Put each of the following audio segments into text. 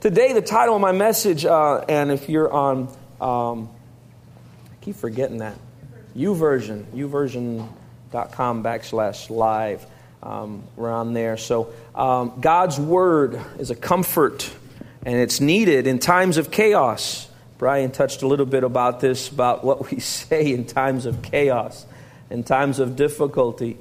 Today, the title of my message, and if you're on, I keep forgetting that, uversion.com/live, we're on there. So God's Word is a comfort, and it's needed in times of chaos. Brian touched a little bit about this, about what we say in times of chaos, in times of difficulty,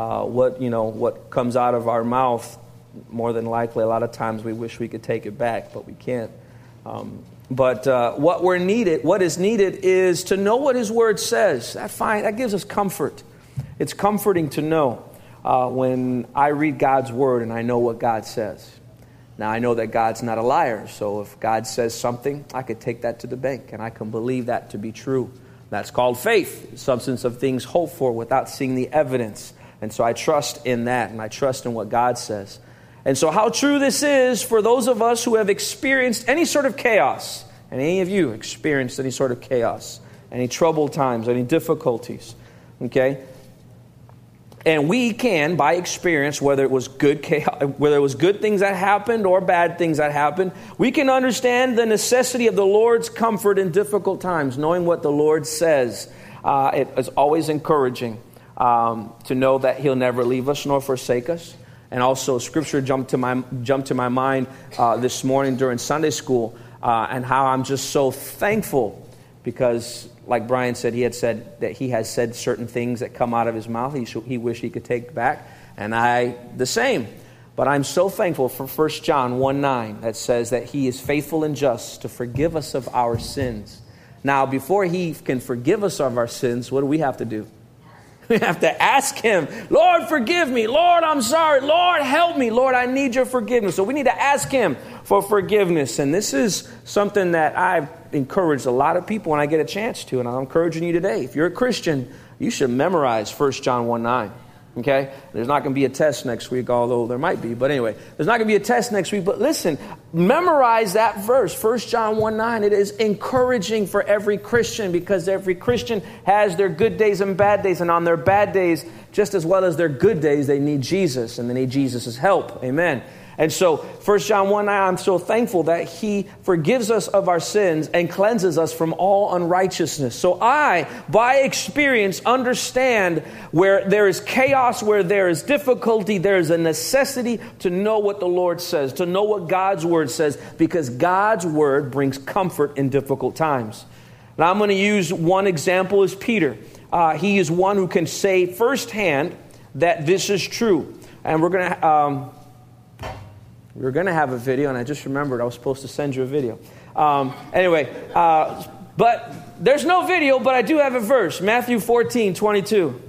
what comes out of our mouth. More than likely, a lot of times we wish we could take it back, but we can't. But what is needed is to know what His Word says. That gives us comfort. It's comforting to know when I read God's Word and I know what God says. Now, I know that God's not a liar, so if God says something, I could take that to the bank, and I can believe that to be true. That's called faith, the substance of things hoped for without seeing the evidence. And so I trust in that, and I trust in what God says. And so how true this is for those of us who have experienced any sort of chaos, and any of you experienced any sort of chaos, any troubled times, any difficulties, okay? And we can, by experience, whether it was good things that happened or bad things that happened, we can understand the necessity of the Lord's comfort in difficult times, knowing what the Lord says. It is always encouraging to know that He'll never leave us nor forsake us. And also, Scripture jumped to my mind this morning during Sunday school, and how I'm just so thankful because, like Brian said, he has said certain things that come out of his mouth he wished he could take back, and I the same. But I'm so thankful for 1 John 1:9 that says that He is faithful and just to forgive us of our sins. Now, before He can forgive us of our sins, what do we have to do? We have to ask Him, Lord, forgive me. Lord, I'm sorry. Lord, help me. Lord, I need your forgiveness. So we need to ask Him for forgiveness. And this is something that I've encouraged a lot of people when I get a chance to. And I'm encouraging you today. If you're a Christian, you should memorize 1 John 1:9. Okay? There's not going to be a test next week, although there might be. But anyway, there's not going to be a test next week. But listen, memorize that verse, 1 John 1:9. It is encouraging for every Christian because every Christian has their good days and bad days. And on their bad days, just as well as their good days, they need Jesus. And they need Jesus' help. Amen. And so 1 John 1:9, I'm so thankful that He forgives us of our sins and cleanses us from all unrighteousness. So I, by experience, understand where there is chaos, where there is difficulty, there is a necessity to know what the Lord says, to know what God's Word says, because God's Word brings comfort in difficult times. Now I'm going to use one example as Peter. He is one who can say firsthand that this is true. And we're going to... We were going to have a video, and I just remembered I was supposed to send you a video. But there's no video, but I do have a verse. Matthew 14:22.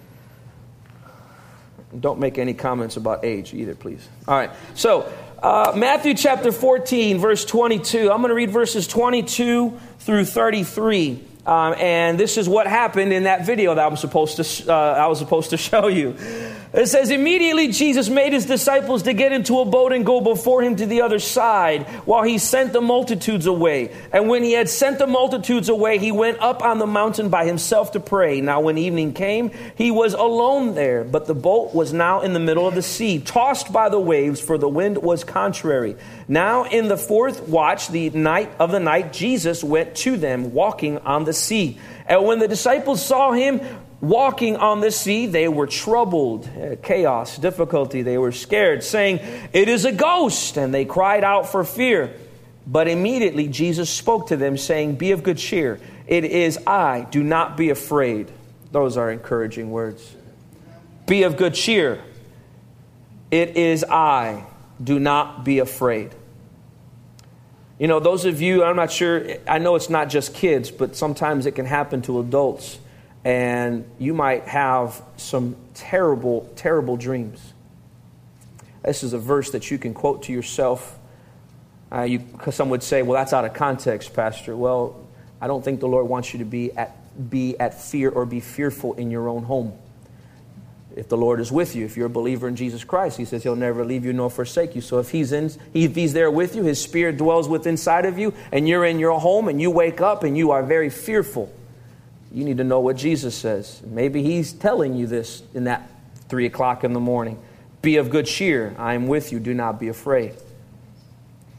Don't make any comments about age either, please. All right. So, Matthew chapter 14, verse 22. I'm going to read verses 22 through 33. And this is what happened in that video that I was supposed to show you. It says, immediately Jesus made His disciples to get into a boat and go before Him to the other side while He sent the multitudes away. And when He had sent the multitudes away, He went up on the mountain by Himself to pray. Now when evening came, He was alone there, but the boat was now in the middle of the sea, tossed by the waves, for the wind was contrary. Now in the fourth watch, the night, Jesus went to them walking on the sea. And when the disciples saw Him walking on the sea, they were troubled. Chaos, difficulty. They were scared, saying, "It is a ghost." And they cried out for fear. But immediately Jesus spoke to them, saying, "Be of good cheer. It is I. Do not be afraid." Those are encouraging words. Be of good cheer. It is I. Do not be afraid. You know, those of you, I'm not sure, I know it's not just kids, but sometimes it can happen to adults. And you might have some terrible, terrible dreams. This is a verse that you can quote to yourself. Because some would say, well, that's out of context, Pastor. Well, I don't think the Lord wants you to be at fear or be fearful in your own home. If the Lord is with you, if you're a believer in Jesus Christ, He says He'll never leave you nor forsake you. So if He's there with you, His Spirit dwells within inside of you, and you're in your home, and you wake up and you are very fearful, you need to know what Jesus says. Maybe He's telling you this in that 3 o'clock in the morning. Be of good cheer. I am with you. Do not be afraid.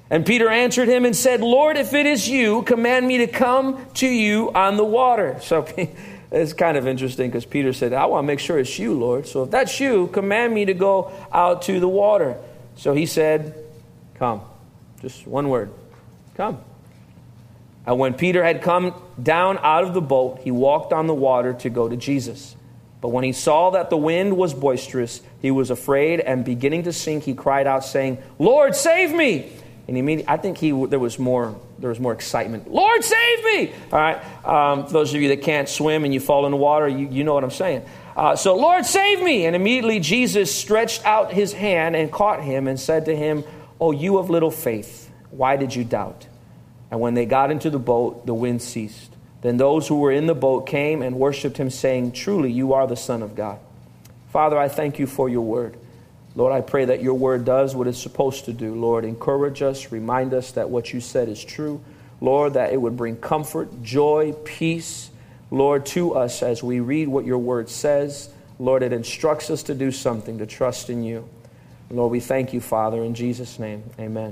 And Peter answered him and said, Lord, if it is you, command me to come to you on the water. So it's kind of interesting because Peter said, I want to make sure it's you, Lord. So if that's you, command me to go out to the water. So he said, come. Just one word. Come. And when Peter had come down out of the boat, he walked on the water to go to Jesus. But when he saw that the wind was boisterous, he was afraid, and beginning to sink, he cried out, saying, Lord, save me! And immediately, I think there was more excitement. Lord, save me! All right. For those of you that can't swim and you fall in the water, you know what I'm saying. So, Lord, save me! And immediately Jesus stretched out his hand and caught him and said to him, Oh, you of little faith, why did you doubt? And when they got into the boat, the wind ceased. Then those who were in the boat came and worshipped him, saying, Truly, you are the Son of God. Father, I thank you for your word. Lord, I pray that your word does what it's supposed to do. Lord, encourage us, remind us that what you said is true. Lord, that it would bring comfort, joy, peace, Lord, to us as we read what your word says. Lord, it instructs us to do something, to trust in you. Lord, we thank you, Father, in Jesus' name. Amen.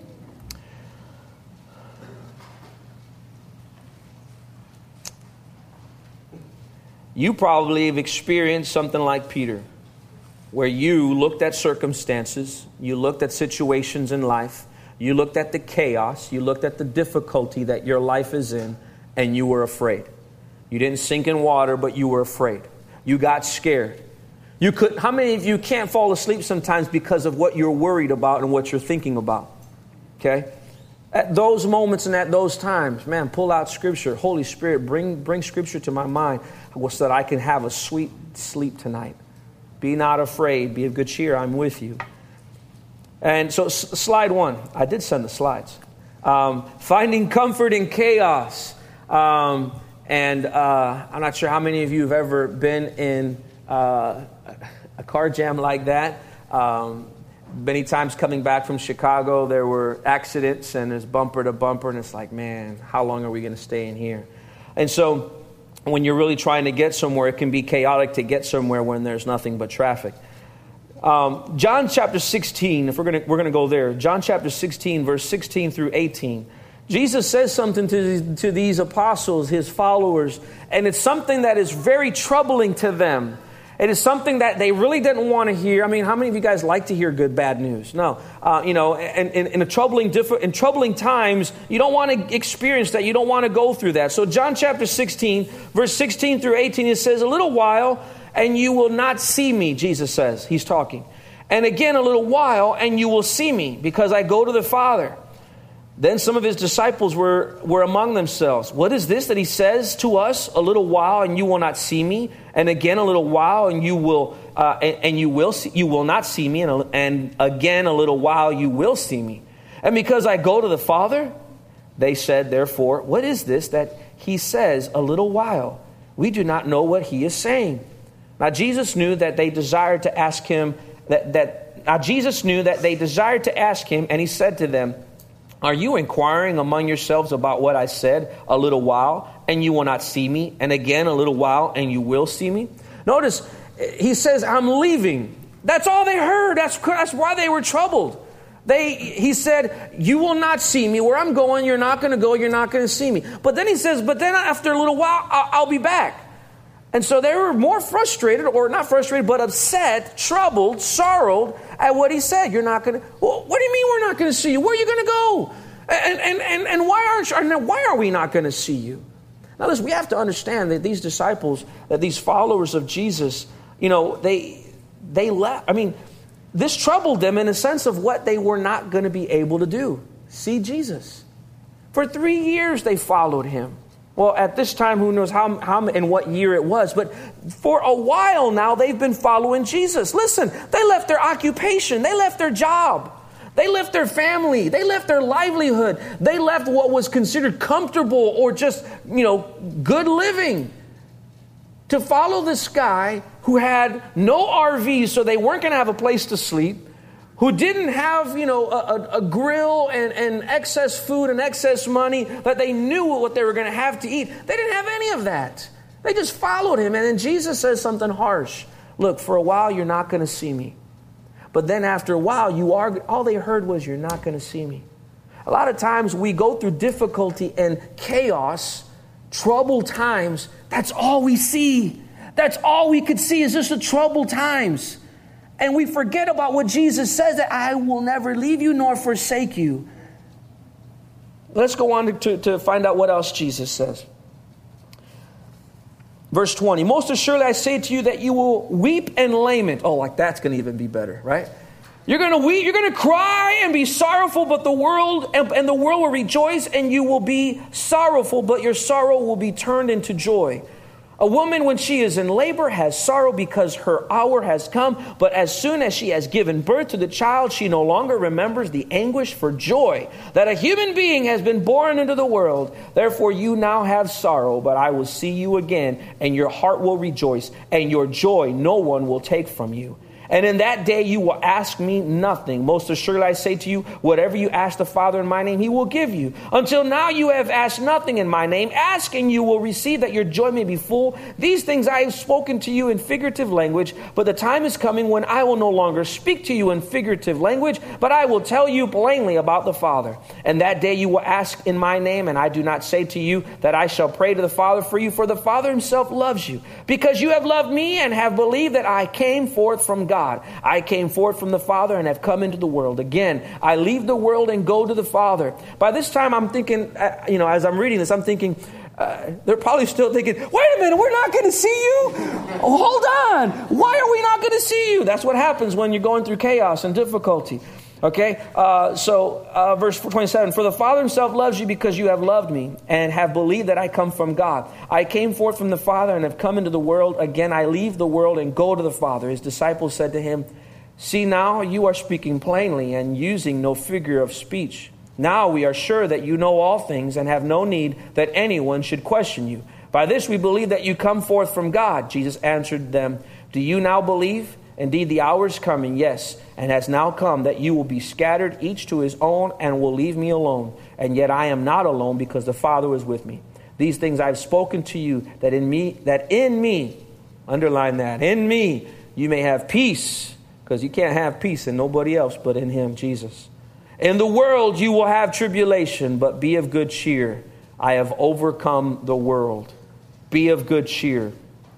You probably have experienced something like Peter, where you looked at circumstances, you looked at situations in life, you looked at the chaos, you looked at the difficulty that your life is in, and you were afraid. You didn't sink in water, but you were afraid. You got scared. How many of you can't fall asleep sometimes because of what you're worried about and what you're thinking about? Okay? At those moments and at those times, man, pull out Scripture. Holy Spirit, bring Scripture to my mind so that I can have a sweet sleep tonight. Be not afraid. Be of good cheer. I'm with you. And so slide 1. I did send the slides. Finding comfort in chaos. I'm not sure how many of you have ever been in a car jam like that. Many times coming back from Chicago, there were accidents and there's bumper to bumper. And it's like, man, how long are we going to stay in here? And so when you're really trying to get somewhere, it can be chaotic to get somewhere when there's nothing but traffic. John chapter 16, if we're going to go there. John chapter 16, verse 16 through 18. Jesus says something to these apostles, his followers, and it's something that is very troubling to them. It is something that they really didn't want to hear. I mean, how many of you guys like to hear good, bad news? No. In troubling times, you don't want to experience that. You don't want to go through that. So John chapter 16, verse 16 through 18, it says, A little while, and you will not see me, Jesus says. He's talking. And again, a little while, and you will see me, because I go to the Father. Then some of his disciples were among themselves. What is this that he says to us? A little while and you will not see me, and again a little while and you will not see me, and again a little while you will see me. And because I go to the Father, they said, therefore, what is this that he says a little while? We do not know what he is saying. Now Jesus knew that they desired to ask him and he said to them, Are you inquiring among yourselves about what I said? A little while, and you will not see me. And again, a little while, and you will see me. Notice, he says, I'm leaving. That's all they heard. That's why they were troubled. He said, you will not see me. Where I'm going, you're not going to go. You're not going to see me. But then he says, but then after a little while, I'll be back. And so they were more frustrated, or not frustrated, but upset, troubled, sorrowed at what he said. You're not going to. Well, what do you mean we're not going to see you? Where are you going to go? And why are we not going to see you? Now, listen, we have to understand that these disciples, that these followers of Jesus, they left. I mean, this troubled them in a sense of what they were not going to be able to do. See Jesus. For 3 years they followed him. Well, at this time, who knows how and what year it was. But for a while now, they've been following Jesus. Listen, they left their occupation. They left their job. They left their family. They left their livelihood. They left what was considered comfortable or just, good living to follow this guy who had no RV, so they weren't going to have a place to sleep, who didn't have, a grill and excess food and excess money that they knew what they were going to have to eat. They didn't have any of that. They just followed him. And then Jesus says something harsh. Look, for a while, you're not going to see me. But then after a while, all they heard was, you're not going to see me. A lot of times we go through difficulty and chaos, troubled times. That's all we see. That's all we could see is just the troubled times. And we forget about what Jesus says, that I will never leave you nor forsake you. Let's go on to find out what else Jesus says. Verse 20, most assuredly I say to you that you will weep and lament. Oh, like that's going to even be better, right? You're going to weep, you're going to cry and be sorrowful, but the world and the world will rejoice, and you will be sorrowful, but your sorrow will be turned into joy. A woman, when she is in labor, has sorrow because her hour has come. But as soon as she has given birth to the child, she no longer remembers the anguish for joy that a human being has been born into the world. Therefore, you now have sorrow, but I will see you again, and your heart will rejoice, and your joy no one will take from you. And in that day you will ask me nothing. Most assuredly I say to you, whatever you ask the Father in my name, he will give you. Until now you have asked nothing in my name. Ask and you will receive, that your joy may be full. These things I have spoken to you in figurative language, but the time is coming when I will no longer speak to you in figurative language, but I will tell you plainly about the Father. And that day you will ask in my name, and I do not say to you that I shall pray to the Father for you, for the Father himself loves you, because you have loved me and have believed that I came forth from God. I came forth from the Father and have come into the world. Again, I leave the world and go to the Father. By this time, I'm thinking, as I'm reading this, I'm thinking, they're probably still thinking, wait a minute, we're not going to see you? Oh, hold on. Why are we not going to see you? That's what happens when you're going through chaos and difficulty. Okay, verse 27, for the Father himself loves you because you have loved me and have believed that I come from God. I came forth from the Father and have come into the world. Again, I leave the world and go to the Father. His disciples said to him, see, now you are speaking plainly and using no figure of speech. Now we are sure that you know all things and have no need that anyone should question you. By this we believe that you come forth from God. Jesus answered them, do you now believe? Indeed, the hour is coming, yes, and has now come, that you will be scattered, each to his own, and will leave me alone. And yet I am not alone, because the Father is with me. These things I have spoken to you, that in me, underline that, in me, you may have peace, because you can't have peace in nobody else but in him, Jesus. In the world you will have tribulation, but be of good cheer. I have overcome the world. Be of good cheer.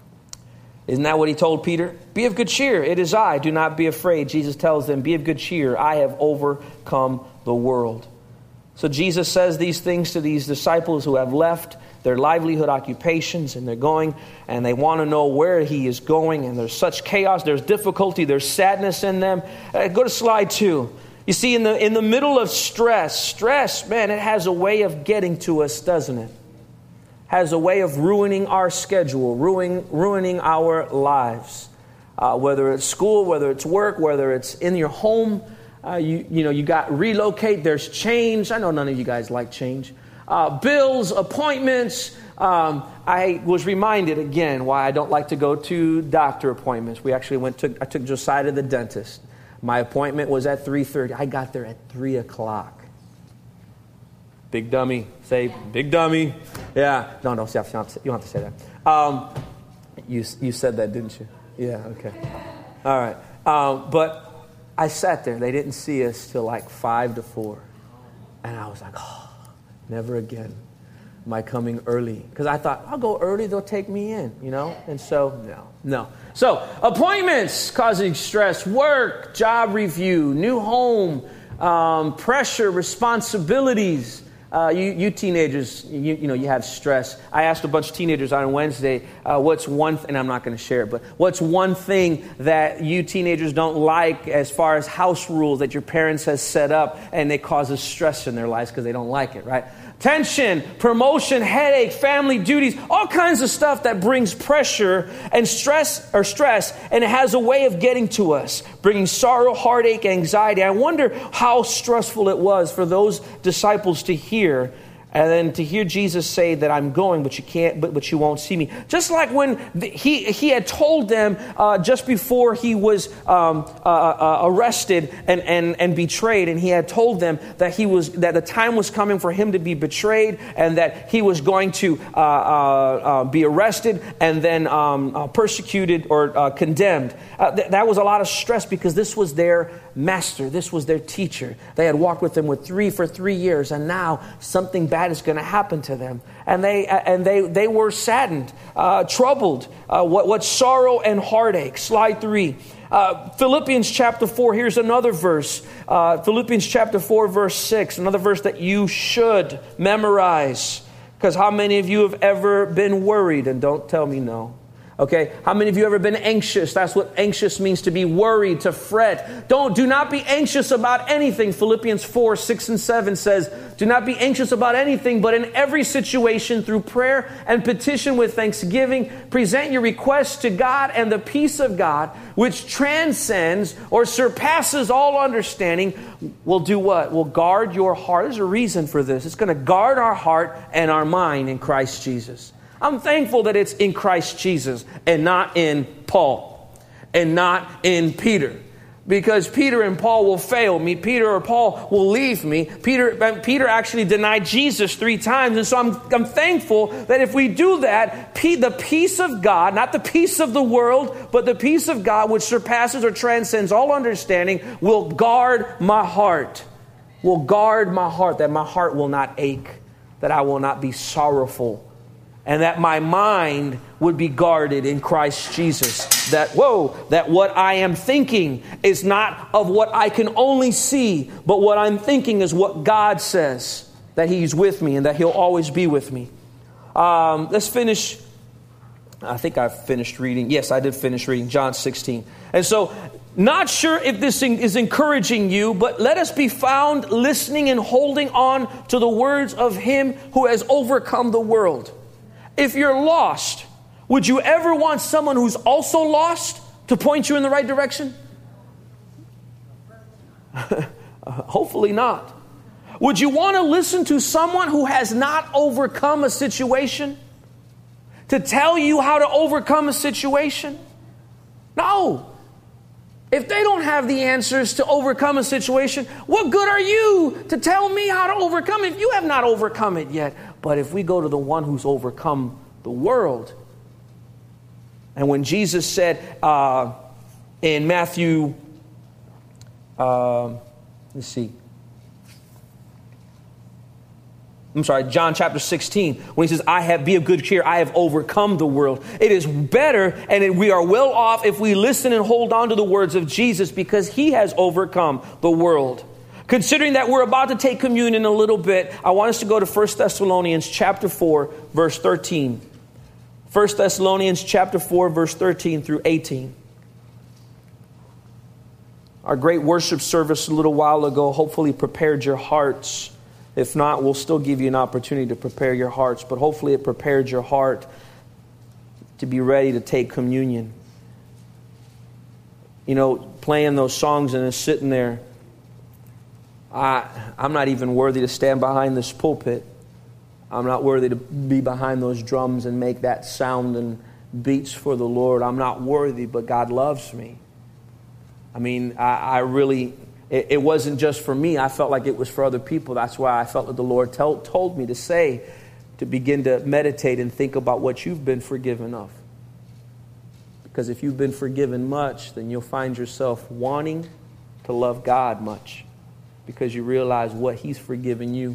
Isn't that what he told Peter? Be of good cheer. It is I. Do not be afraid. Jesus tells them, be of good cheer. I have overcome the world. So Jesus says these things to these disciples who have left their livelihood occupations, and they're going and they want to know where he is going. And there's such chaos. There's difficulty. There's sadness in them. Go to slide 2. You see, in the middle of stress, man, it has a way of getting to us, doesn't it? Has a way of ruining our schedule, ruining our lives. Whether it's school, whether it's work, whether it's in your home, you got relocate, there's change. I know none of you guys like change. Bills, appointments. I was reminded again why I don't like to go to doctor appointments. We actually I took Josiah to the dentist. My appointment was at 3:30. I got there at 3 o'clock. Big dummy. Say, big dummy. Yeah. No, you don't have to say that. You said that, didn't you? Yeah, okay. All right. But I sat there. They didn't see us till like 5 to 4. And I was like, oh, never again am I coming early. Because I thought, I'll go early, they'll take me in, And so, no. So, appointments causing stress, work, job review, new home, pressure, responsibilities. You teenagers, you have stress. I asked a bunch of teenagers on Wednesday, and I'm not going to share it, but what's one thing that you teenagers don't like as far as house rules that your parents has set up and it causes stress in their lives because they don't like it, right? Tension, promotion, headache, family duties, all kinds of stuff that brings pressure and stress, and it has a way of getting to us, bringing sorrow, heartache, anxiety. I wonder how stressful it was for those disciples to hear, and then to hear Jesus say that I'm going, but you can't, but you won't see me. Just like when he had told them just before he was arrested and betrayed, and he had told them that that the time was coming for him to be betrayed, and that he was going to be arrested and then persecuted or condemned. That was a lot of stress because this was their master. This was their teacher. They had walked with him for 3 years, and now something bad is going to happen to them. And they were saddened, troubled. What sorrow and heartache. Slide 3. Philippians chapter 4, here's another verse. Philippians chapter 4, verse 6, another verse that you should memorize. Because how many of you have ever been worried? And don't tell me no. Okay, how many of you have ever been anxious? That's what anxious means, to be worried, to fret. Do not be anxious about anything. Philippians 4, 6 and 7 says, do not be anxious about anything, but in every situation through prayer and petition with thanksgiving, present your requests to God, and the peace of God, which transcends or surpasses all understanding, will do what? Will guard your heart. There's a reason for this. It's going to guard our heart and our mind in Christ Jesus. I'm thankful that it's in Christ Jesus and not in Paul and not in Peter. Because Peter and Paul will fail me. Peter or Paul will leave me. Peter actually denied Jesus 3 times. And so I'm thankful that if we do that, the peace of God, not the peace of the world, but the peace of God, which surpasses or transcends all understanding, will guard my heart. Will guard my heart, that my heart will not ache, that I will not be sorrowful, and that my mind would be guarded in Christ Jesus. That what I am thinking is not of what I can only see, but what I'm thinking is what God says, that He's with me and that He'll always be with me. Let's finish. I think I've finished reading. Yes, I did finish reading John 16. And so, not sure if this is encouraging you, but let us be found listening and holding on to the words of Him who has overcome the world. If you're lost, would you ever want someone who's also lost to point you in the right direction? Hopefully not. Would you want to listen to someone who has not overcome a situation to tell you how to overcome a situation? No. If they don't have the answers to overcome a situation, what good are you to tell me how to overcome it if you have not overcome it yet? But if we go to the one who's overcome the world, and when Jesus said in Matthew, John chapter 16, when He says, be of good cheer, I have overcome the world. It is better and we are well off if we listen and hold on to the words of Jesus, because He has overcome the world. Considering that we're about to take communion in a little bit, I want us to go to 1 Thessalonians chapter 4, verse 13. 1 Thessalonians chapter 4, verse 13 through 18. Our great worship service a little while ago hopefully prepared your hearts. If not, we'll still give you an opportunity to prepare your hearts. But hopefully it prepared your heart to be ready to take communion. You know, playing those songs and then sitting there. I'm not even worthy to stand behind this pulpit. I'm not worthy to be behind those drums and make that sound and beats for the Lord. I'm not worthy, but God loves me. I mean, I really, it wasn't just for me. I felt like it was for other people. That's why I felt that the Lord told me to say, to begin to meditate and think about what you've been forgiven of. Because if you've been forgiven much, then you'll find yourself wanting to love God much, because you realize what He's forgiven you.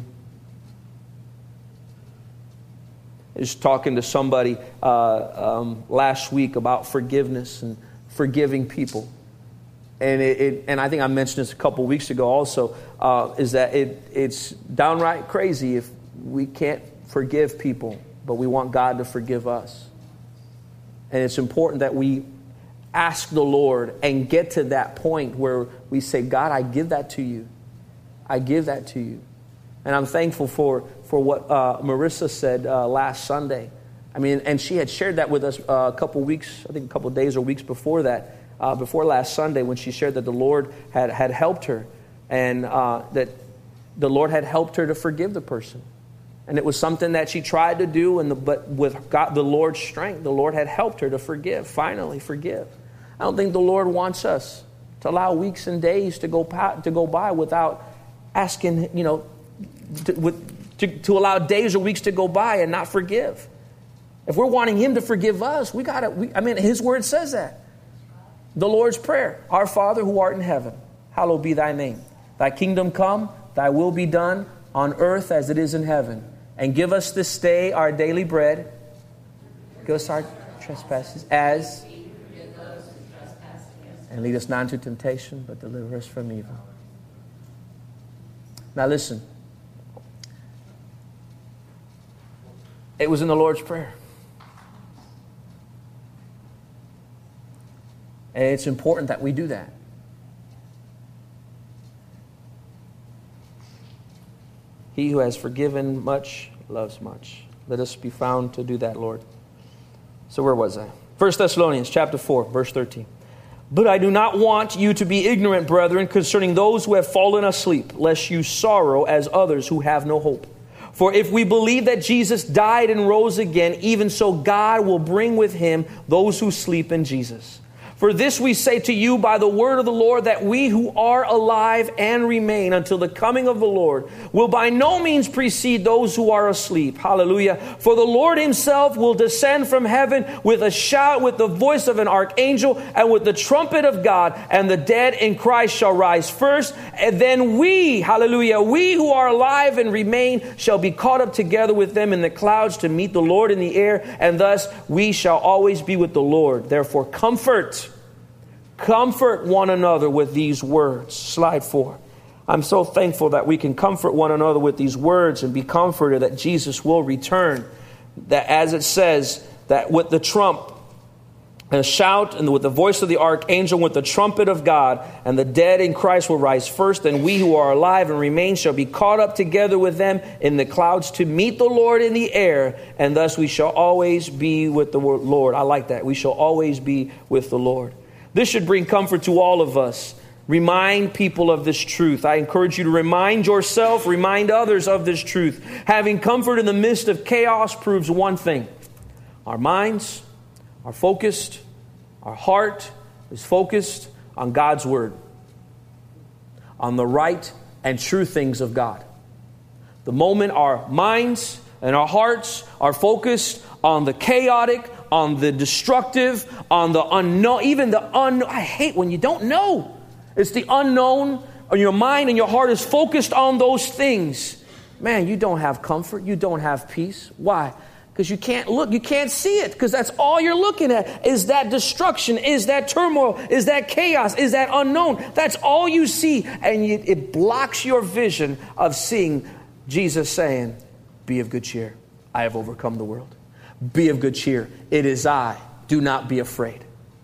I was talking to somebody last week about forgiveness and forgiving people. And I think I mentioned this a couple weeks ago also, is that it's downright crazy if we can't forgive people, but we want God to forgive us. And it's important that we ask the Lord and get to that point where we say, God, I give that to you. I give that to you. And I'm thankful for what Marissa said last Sunday. I mean, and she had shared that with us a couple weeks, I think a couple days or weeks before that, before last Sunday, when she shared that the Lord had helped her, and that the Lord had helped her to forgive the person. And it was something that she tried to do, but with God, the Lord's strength, the Lord had helped her to forgive, finally forgive. I don't think the Lord wants us to allow weeks and days to go by without asking, to allow days or weeks to go by and not forgive. If we're wanting Him to forgive us, His Word says that. The Lord's Prayer, Our Father who art in heaven, hallowed be thy name. Thy kingdom come, thy will be done on earth as it is in heaven. And give us this day our daily bread. Give us our trespasses as... And lead us not into temptation, but deliver us from evil. Now listen. It was in the Lord's Prayer. And it's important that we do that. He who has forgiven much loves much. Let us be found to do that, Lord. So where was I? 1 Thessalonians chapter 4, verse 13. But I do not want you to be ignorant, brethren, concerning those who have fallen asleep, lest you sorrow as others who have no hope. For if we believe that Jesus died and rose again, even so God will bring with him those who sleep in Jesus. For this we say to you by the word of the Lord, that we who are alive and remain until the coming of the Lord will by no means precede those who are asleep. Hallelujah. For the Lord himself will descend from heaven with a shout, with the voice of an archangel, and with the trumpet of God, and the dead in Christ shall rise first. And then we, hallelujah, we who are alive and remain shall be caught up together with them in the clouds to meet the Lord in the air, and thus we shall always be with the Lord. Therefore, comfort one another with these words. Slide 4. I'm so thankful that we can comfort one another with these words and be comforted that Jesus will return. That as it says, that with the trump, a shout, and with the voice of the archangel, with the trumpet of God, and the dead in Christ will rise first, and we who are alive and remain shall be caught up together with them in the clouds to meet the Lord in the air, and thus we shall always be with the Lord. I like that. We shall always be with the Lord. This should bring comfort to all of us. Remind people of this truth. I encourage you to remind yourself, remind others of this truth. Having comfort in the midst of chaos proves one thing. Our minds are focused, our heart is focused on God's word, on the right and true things of God. The moment our minds and our hearts are focused on the chaotic, on the destructive, on the unknown, even the unknown. I hate when you don't know. It's the unknown, and your mind and your heart is focused on those things. Man, you don't have comfort. You don't have peace. Why? Because you can't look. You can't see it, because that's all you're looking at is that destruction, is that turmoil, is that chaos, is that unknown. That's all you see, and it blocks your vision of seeing Jesus saying, be of good cheer. I have overcome the world. Be of good cheer. It is I. Do not be afraid.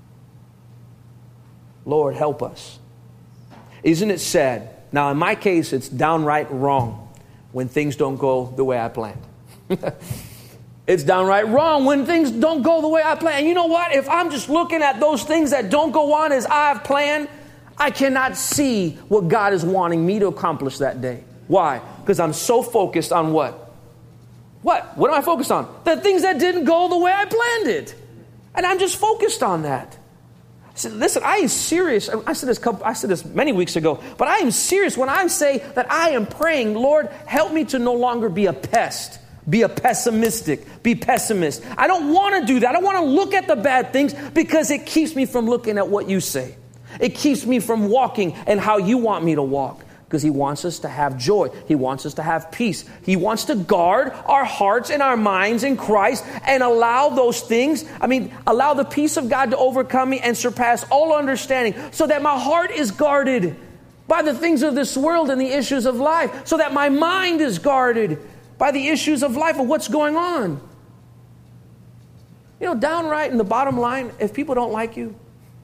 Lord, help us. Isn't it sad? Now, in my case, it's downright wrong when things don't go the way I planned. It's downright wrong when things don't go the way I planned. And you know what? If I'm just looking at those things that don't go on as I've planned, I cannot see what God is wanting me to accomplish that day. Why? Because I'm so focused on what? What am I focused on? The things that didn't go the way I planned it. And I'm just focused on that. I said, listen, I am serious. I said this many weeks ago, but I am serious when I say that I am praying, Lord, help me to no longer be a pest, be a pessimistic, be pessimist. I don't want to do that. I don't want to look at the bad things because it keeps me from looking at what you say. It keeps me from walking and how you want me to walk. Because he wants us to have joy. He wants us to have peace. He wants to guard our hearts and our minds in Christ and allow those things, allow the peace of God to overcome me and surpass all understanding so that my heart is guarded by the things of this world and the issues of life, so that my mind is guarded by the issues of life of what's going on. You know, downright in the bottom line, if people don't like you,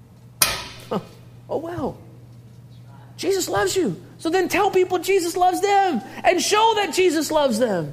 oh well. Jesus loves you. So then tell people Jesus loves them and show that Jesus loves them.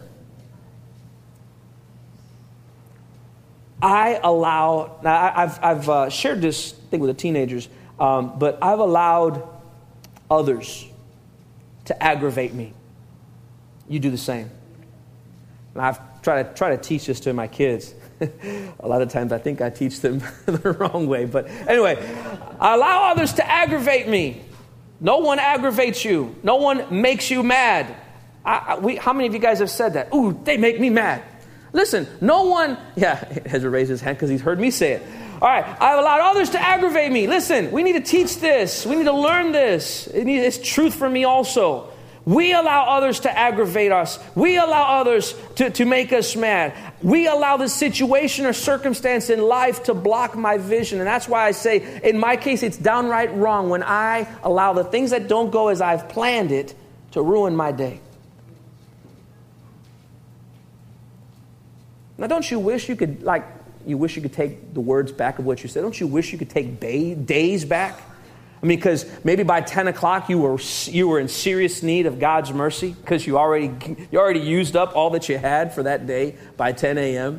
I've shared this thing with the teenagers, but I've allowed others to aggravate me. You do the same. And I've tried to teach this to my kids. A lot of times I think I teach them the wrong way. But anyway, I allow others to aggravate me. No one aggravates you. No one makes you mad. How many of you guys have said that? Ooh, they make me mad. Listen, no one... Yeah, Ezra raised his hand because he's heard me say it. All All right, I've allowed others to aggravate me. Listen, we need to teach this. We need to learn this. It's truth for me also. We allow others to aggravate us. We allow others to make us mad. We allow the situation or circumstance in life to block my vision. And that's why I say, in my case, it's downright wrong when I allow the things that don't go as I've planned it to ruin my day. Now, don't you wish you could, take the words back of what you said? Don't you wish you could take days back? I mean, because maybe by 10 o'clock you were in serious need of God's mercy because you already used up all that you had for that day by 10 a.m.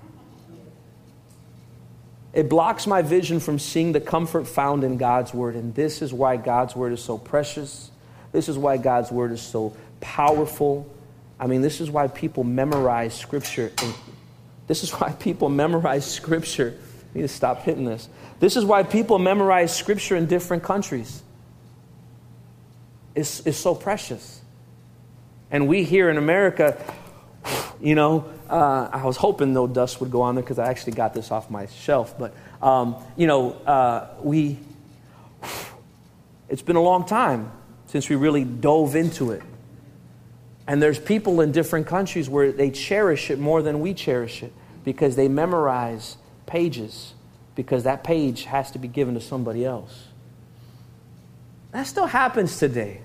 It blocks my vision from seeing the comfort found in God's Word. And this is why God's Word is so precious. This is why God's Word is so powerful. I mean, this is why people memorize Scripture. This is why people memorize Scripture. I need to stop hitting this. This is why people memorize Scripture in different countries. It's so precious. And we here in America, I was hoping no dust would go on there because I actually got this off my shelf. But, it's been a long time since we really dove into it. And there's people in different countries where they cherish it more than we cherish it because they memorize pages because that page has to be given to somebody else. That still happens today.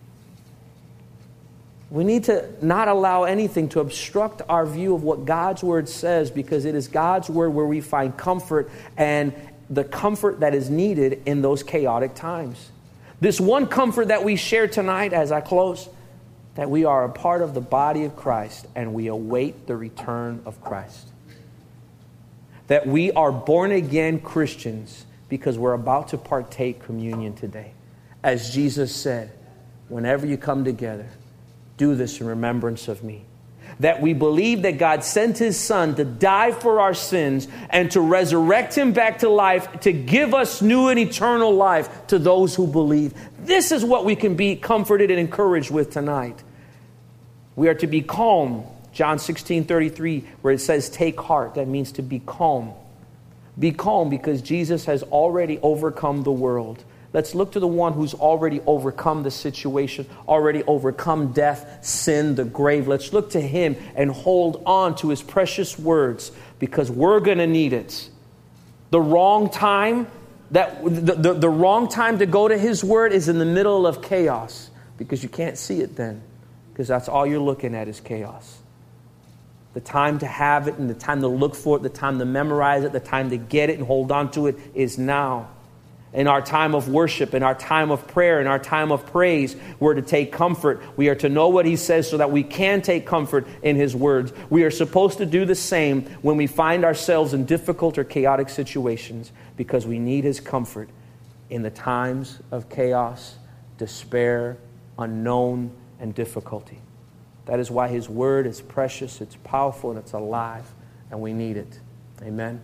We need to not allow anything to obstruct our view of what God's Word says because it is God's Word where we find comfort and the comfort that is needed in those chaotic times. This one comfort that we share tonight as I close, that we are a part of the body of Christ and we await the return of Christ. That we are born again Christians because we're about to partake communion today. As Jesus said, whenever you come together, do this in remembrance of me. That we believe that God sent His Son to die for our sins and to resurrect Him back to life, to give us new and eternal life to those who believe. This is what we can be comforted and encouraged with tonight. We are to be calm. John 16:33, where it says, take heart. That means to be calm. Be calm because Jesus has already overcome the world. Let's look to the one who's already overcome the situation, already overcome death, sin, the grave. Let's look to Him and hold on to His precious words because we're going to need it. The wrong time the wrong time to go to His Word is in the middle of chaos because you can't see it then because that's all you're looking at is chaos. The time to have it and the time to look for it, the time to memorize it, the time to get it and hold on to it is now. In our time of worship, in our time of prayer, in our time of praise, we're to take comfort. We are to know what He says so that we can take comfort in His words. We are supposed to do the same when we find ourselves in difficult or chaotic situations because we need His comfort in the times of chaos, despair, unknown, and difficulty. That is why His Word is precious, it's powerful, and it's alive, and we need it. Amen.